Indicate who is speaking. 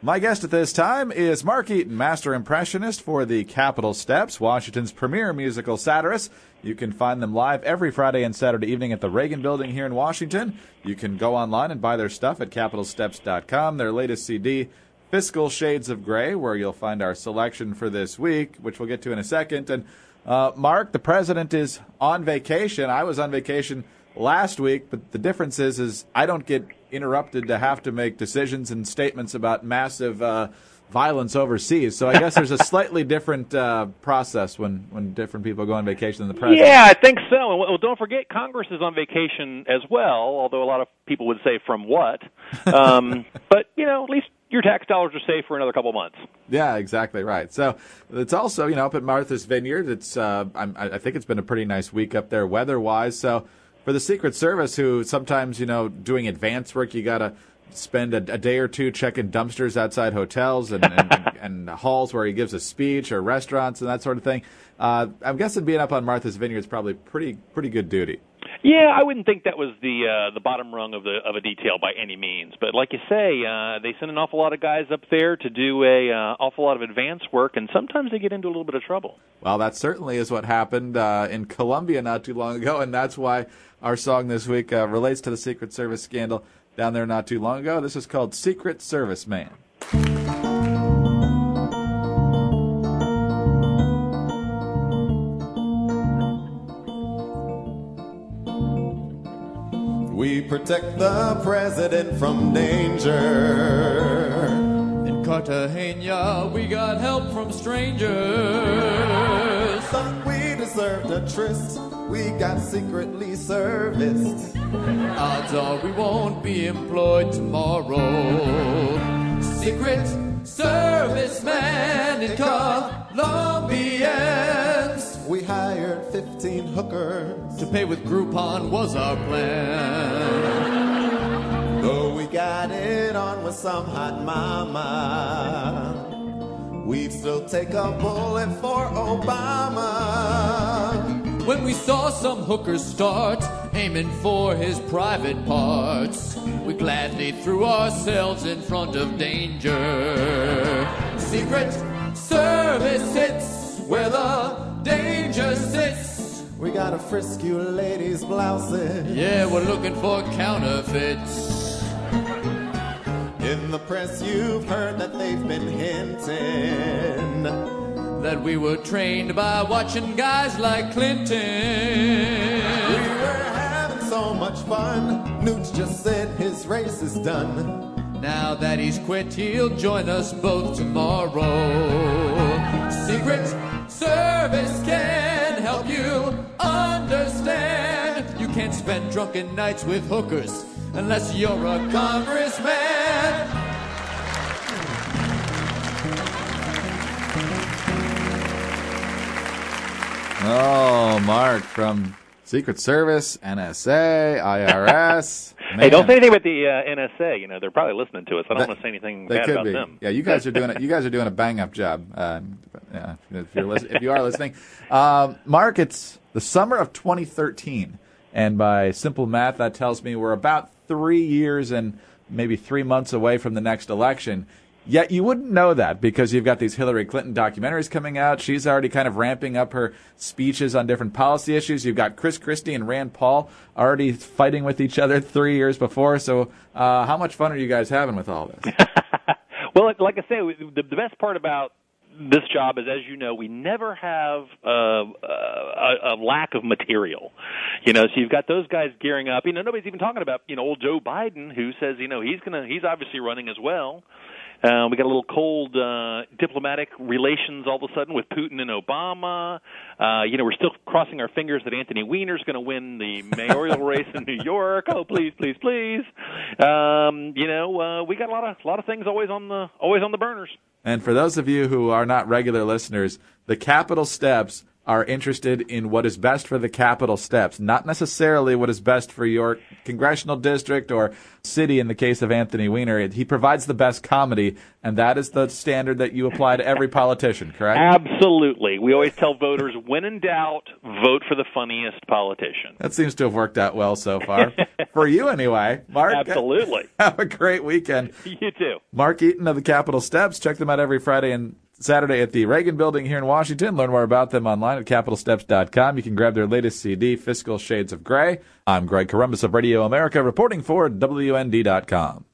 Speaker 1: My guest at this time is Mark Eaton, master impressionist for the Capitol Steps, Washington's premier musical satirists. You can find them live every Friday and Saturday evening at the Reagan Building here in Washington. You can go online and buy their stuff at CapitolSteps.com. Their latest CD, Fiscal Shades of Gray, where you'll find our selection for this week, which we'll get to in a second. And Mark, the president is on vacation. I was on vacation last week, but the difference is I don't get interrupted to have to make decisions and statements about massive violence overseas. So I guess there's a slightly different process when different people go on vacation than the president.
Speaker 2: Yeah, I think so. And well, don't forget, Congress is on vacation as well, although a lot of people would say from what. But, at least your tax dollars are safe for another couple of months.
Speaker 1: Yeah, exactly right. So it's also, up at Martha's Vineyard. It's I think it's been a pretty nice week up there weather-wise. So for the Secret Service, who sometimes, doing advance work, you got to spend a day or two checking dumpsters outside hotels and halls where he gives a speech or restaurants and that sort of thing. I'm guessing being up on Martha's Vineyard is probably pretty good duty.
Speaker 2: Yeah, I wouldn't think that was the bottom rung of a detail by any means. But like you say, they send an awful lot of guys up there to do a awful lot of advance work, and sometimes they get into a little bit of trouble.
Speaker 1: Well, that certainly is what happened in Colombia not too long ago, and that's why our song this week relates to the Secret Service scandal down there not too long ago. This is called Secret Service Man.
Speaker 3: We protect the president from danger.
Speaker 4: In Cartagena, we got help from strangers.
Speaker 3: Thought we deserved a tryst. We got secretly serviced.
Speaker 4: Odds are we won't be employed tomorrow. Secret serviceman in Colombians.
Speaker 3: We hired 15 hookers.
Speaker 4: To pay with Groupon was our plan.
Speaker 3: Though we got it on with some hot mama, we'd still take a bullet for Obama.
Speaker 4: When we saw some hookers start aiming for his private parts, we gladly threw ourselves in front of danger. Secret service hits where the danger sits.
Speaker 3: We gotta frisk you ladies' blouses.
Speaker 4: Yeah, we're looking for counterfeits.
Speaker 3: In the press you've heard that they've been hinting
Speaker 4: that we were trained by watching guys like Clinton.
Speaker 3: We were having so much fun. Newt just said his race is done.
Speaker 4: Now that he's quit, he'll join us both tomorrow. Secret Service can help you understand. You can't spend drunken nights with hookers unless you're a congressman.
Speaker 1: Oh, Mark, from Secret Service, NSA, IRS.
Speaker 2: Hey, don't say anything about the NSA. They're probably listening to us. I don't want to say anything bad about them.
Speaker 1: Yeah, you guys are doing it. You guys are doing a bang-up job. Yeah, if you are listening, Mark, it's the summer of 2013, and by simple math, that tells me we're about 3 years and maybe 3 months away from the next election. Yet you wouldn't know that because you've got these Hillary Clinton documentaries coming out. She's already kind of ramping up her speeches on different policy issues. You've got Chris Christie and Rand Paul already fighting with each other 3 years before. So how much fun are you guys having with all this?
Speaker 2: Well, like I say, the best part about this job is, as you know, we never have a lack of material. So you've got those guys gearing up. Nobody's even talking about, old Joe Biden, who says, he's obviously running as well. We got a little cold diplomatic relations all of a sudden with Putin and Obama. We're still crossing our fingers that Anthony Weiner's going to win the mayoral race in New York. Oh, please, please, please. We got a lot of things always on the burners.
Speaker 1: And for those of you who are not regular listeners, the Capitol Steps are interested in what is best for the Capitol steps, not necessarily what is best for your congressional district or city in the case of Anthony Weiner. He provides the best comedy, and that is the standard that you apply to every politician, correct?
Speaker 2: Absolutely. We always tell voters, when in doubt, vote for the funniest politician.
Speaker 1: That seems to have worked out well so far. For you, anyway. Mark,
Speaker 2: absolutely.
Speaker 1: Have a great weekend.
Speaker 2: You too.
Speaker 1: Mark Eaton of the Capitol Steps. Check them out every Friday and Saturday at the Reagan Building here in Washington. Learn more about them online at CapitolSteps.com. You can grab their latest CD, Fiscal Shades of Gray. I'm Greg Columbus of Radio America, reporting for WND.com.